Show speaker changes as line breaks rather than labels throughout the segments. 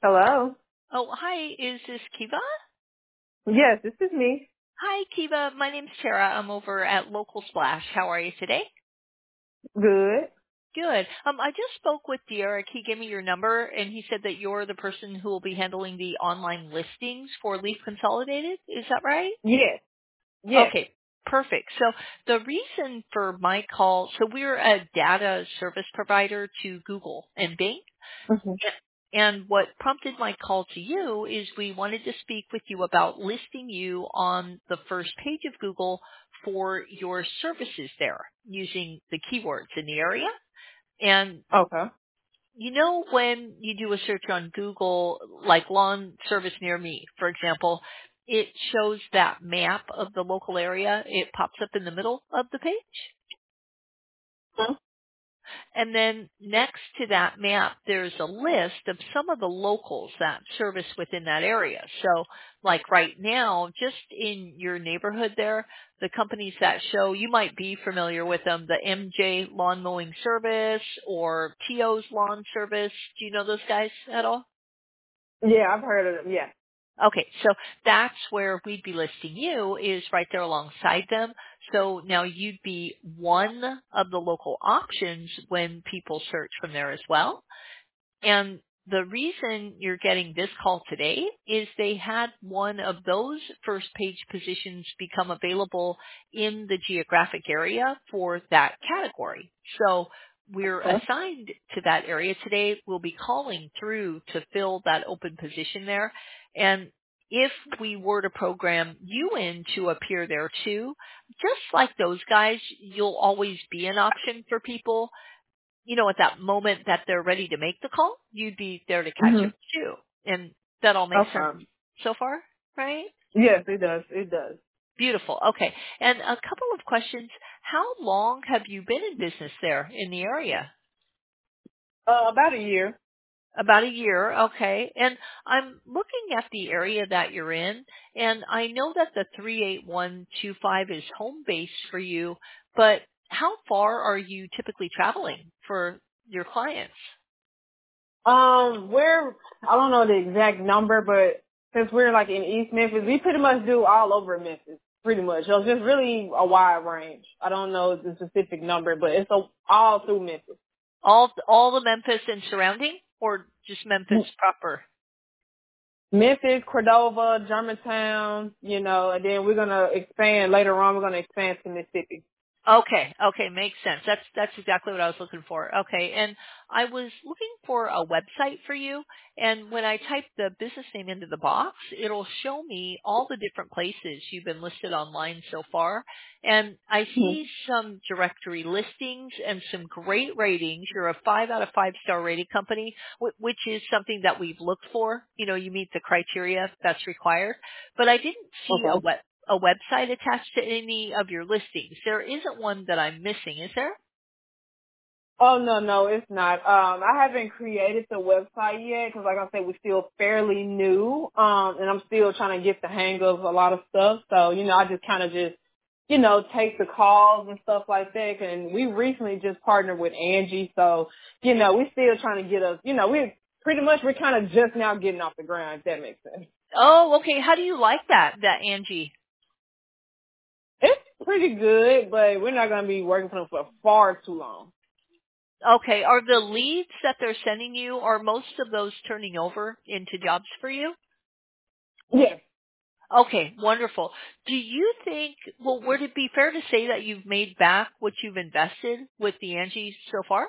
Hello.
Oh, hi. Is this Kiva?
Yes, this is me.
Hi, Kiva. My name's Tara. I'm over at Local Splash. How are you today?
Good.
Good. I just spoke with Derek. He gave me your number, and he said that you're the person who will be handling the online listings for Leaf Consolidated. Is that right?
Yes. Yes.
Okay. Perfect. So the reason for my call, so we're a data service provider to Google and Bing.
hmm
And what prompted my call to you is we wanted to speak with you about listing you on the first page of Google for your services there using the keywords in the area. And
Okay.
you know when you do a search on Google, like lawn service near me, for example, it shows that map of the local area. It pops up in the middle of the page.
Hmm?
And then next to that map, there's a list of some of the locals that service within that area. So like right now, just in your neighborhood there, the companies that show, you might be familiar with them, the MJ Lawn Mowing Service or TO's Lawn Service. Do you know those guys at all?
Yeah, I've heard of them. Yeah.
Okay, so that's where we'd be listing you is right there alongside them. So now you'd be one of the local options when people search from there as well. And the reason you're getting this call today is they had one of those first page positions become available in the geographic area for that category. So we're
Okay.
assigned to that area today. We'll be calling through to fill that open position there. And if we were to program you in to appear there too, just like those guys, you'll always be an option for people at that moment that they're ready to make the call, you'd be there to catch
hmm
them too. And that all makes sense
Okay.
so far, right?
Yes, it does. It does.
Beautiful. Okay. And a couple of questions. How long have you been in business there in the area?
About a year.
About a year. Okay. And I'm looking at the area that you're in, and I know that the 38125 is home base for you, but how far are you typically traveling for your clients?
We're I don't know the exact number, but since we're like in East Memphis, we pretty much do all over Memphis. Pretty much. So it's just really a wide range. I don't know the specific number, but it's all through Memphis.
All the Memphis and surrounding, or just Memphis proper?
Memphis, Cordova, Germantown, and then we're gonna expand later on. We're gonna expand to Mississippi.
Okay, makes sense. That's exactly what I was looking for. Okay, and I was looking for a website for you, and when I type the business name into the box, it'll show me all the different places you've been listed online so far, and I
Mhm.
see some directory listings and some great ratings. You're a 5 out of 5 star rated company, which is something that we've looked for. You meet the criteria that's required, but I didn't see
Okay.
a website attached to any of your listings. There isn't one that I'm missing, is there?
Oh no, it's not. I haven't created the website yet because, like I said, we're still fairly new. And I'm still trying to get the hang of a lot of stuff. So I just kind of take the calls and stuff like that. And we recently just partnered with Angie, so we're still trying to get us. We're kind of just now getting off the ground. If that makes sense.
Oh, okay. How do you like that Angie?
It's pretty good, but we're not going to be working for them for far too long.
Okay. Are the leads that they're sending you, are most of those turning over into jobs for you?
Yes.
Okay, wonderful. Do you think, would it be fair to say that you've made back what you've invested with the Angie so far?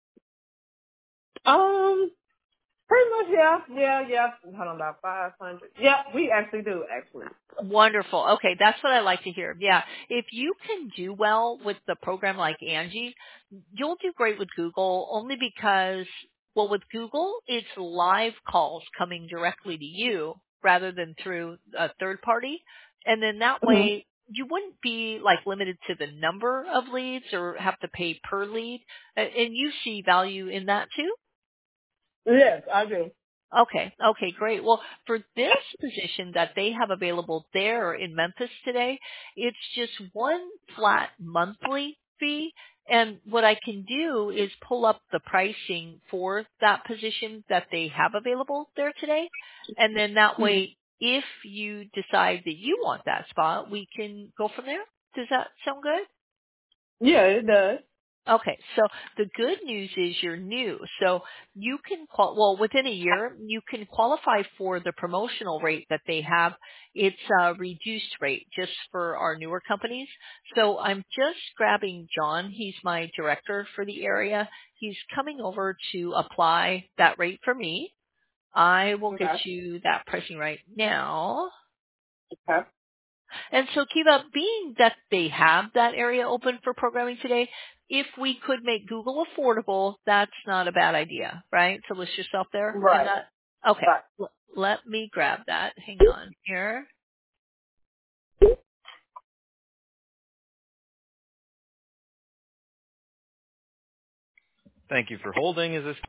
Um. Pretty much, yeah. Hold on, about 500. Yeah, we actually do, actually.
Wonderful. Okay, that's what I like to hear. Yeah, if you can do well with the program like Angie, you'll do great with Google only because, with Google, it's live calls coming directly to you rather than through a third party. And then that
hmm
way, you wouldn't be like limited to the number of leads or have to pay per lead. And you see value in that too?
Yes, I do.
Okay, great. Well, for this position that they have available there in Memphis today, it's just one flat monthly be. And what I can do is pull up the pricing for that position that they have available there today. And then that way, if you decide that you want that spot, we can go from there. Does that sound good?
Yeah, it does.
Okay, so the good news is you're new. So you can within a year, you can qualify for the promotional rate that they have. It's a reduced rate just for our newer companies. So I'm just grabbing John. He's my director for the area. He's coming over to apply that rate for me. I will
Okay.
get you that pricing right now.
Okay.
And so, Kiva, being that they have that area open for programming today, if we could make Google affordable, that's not a bad idea, right? To list yourself there in
Right.
that. Okay,
Right.
let me grab that. Hang on here.
Thank you for holding. Is this